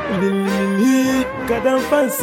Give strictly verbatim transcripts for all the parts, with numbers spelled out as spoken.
God, I'm fancy.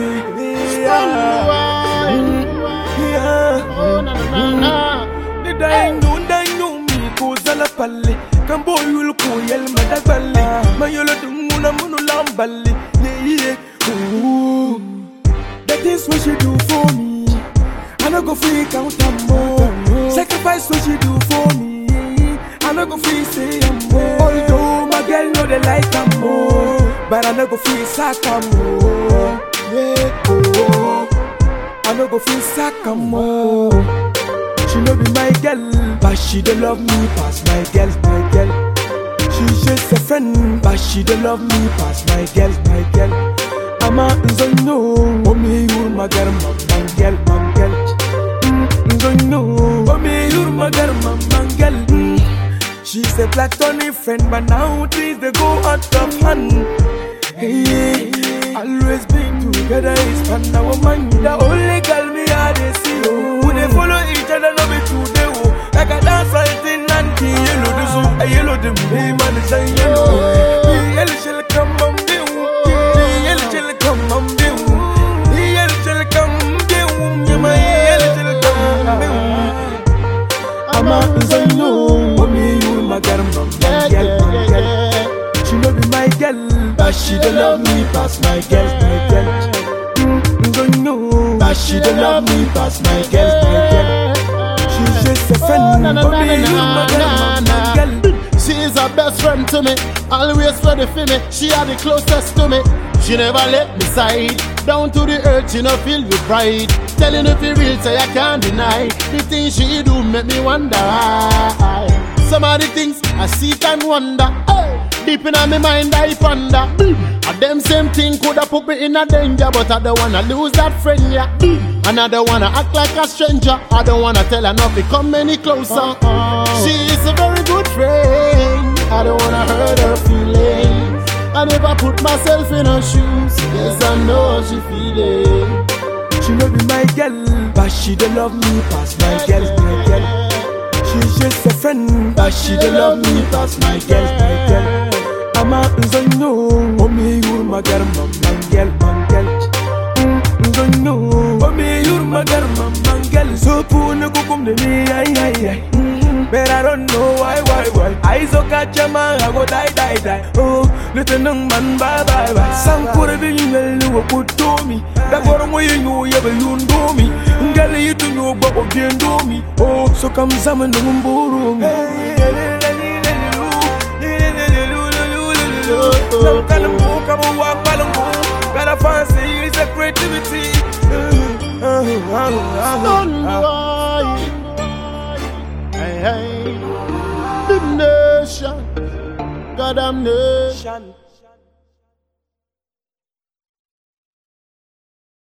Yeah. Yeah. Oh, na na na. The dying no dying no me goes a la palle. Can boy you look yell madagbali. My yellow muna munu lambali. Yeah, yeah. Ooh. That is what you do for me. I no go free count and more. Sacrifice what you do for me. I no go free say I'm more. Although my girl know they like I'm more, but I no go free sack I'm more. Yeah, oh. I no go free sack I'm more. She no be my girl, but she don't love me past my girl, my girl. She's just a friend, but she don't love me past my girl, my girl. I'm a nzonyo, oh me you my girl, my girl, my girl. Nzonyo, oh me you my girl, my girl. She's a platonic friend, but now things they go out of hand. Hey, always been together is fun. Now woman, the only girl me I they see. Oh, they follow each other, no be today. Oh, like a dance fighting and the yellow the zoo, a yellow the name and the shine yellow. The yellow shall come on the the yellow shall come on the the yellow shall come the yeah my yellow shall come on the. I'm a nzonyo, oh me you my girl, my girl, my girl. She no be my girl, but she don't love me past my girl, my girl. Nzonyo, but she don't love me past my girl, my girl. She's just a friend, oh me you my girl, my girl. She's a best friend to me, always ready for me. She are the closest to me. She never let me side. Down to the earth, she no feel with pride. Telling if you real, say I can't deny. The things she do make me wonder why. Some of the things I see and wonder. Hey, deep in my mind I ponder. And them same thing coulda put me in a danger, but I don't wanna lose that friend, yeah. And I don't wanna act like a stranger. I don't wanna tell her not to come any closer. She is a very good friend. I don't wanna hurt her feelings. I never put myself in her shoes. Yes, I know she feel it. She no be my girl, but she don't love me past my girl, my girl. She's just a friend, but she don't love me past my girl, my girl. I'm a nzonyo, oh me you my girl, my girl, my girl. Nzonyo, oh me you my girl, my girl. So poor no go come to me, ay ay ay. But I don't know why, why, why. I so catch a man, I go die, die, die. Oh, little young man, bye, bye, bye. Some could have been you were good to me. That got away, you know, you ever you do me. Girl, you to know, but what you do me. Oh, so come some and don't borrow me. Some kind of book, I'm a walk, got a fancy, it's a creativity. Don't worry. Hey, hey, the nation, goddamn nation.